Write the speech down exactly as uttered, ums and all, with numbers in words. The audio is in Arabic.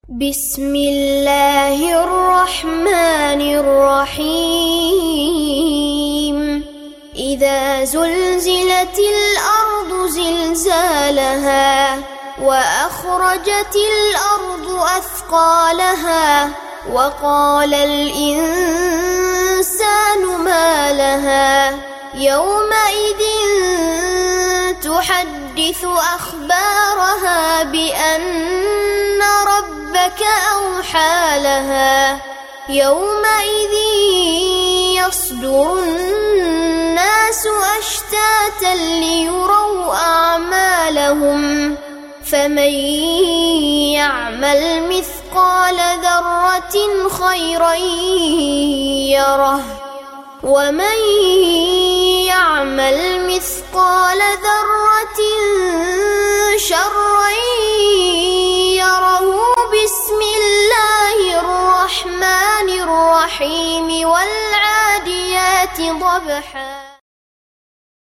بسم الله الرحمن الرحيم إذا زلزلت الأرض زلزالها وأخرجت الأرض أثقالها وقال الإنسان ما لها يومئذ تحدث أخبارها بأن ربك أوحى لها يومئذ يصدر الناس أشتاتا ليروا أعمالهم فمن يعمل مثقال ذرة خيرا يره ومن يعمل مثقال ذرة شرا يره بسم الله الرحمن الرحيم والعاديات ضبحا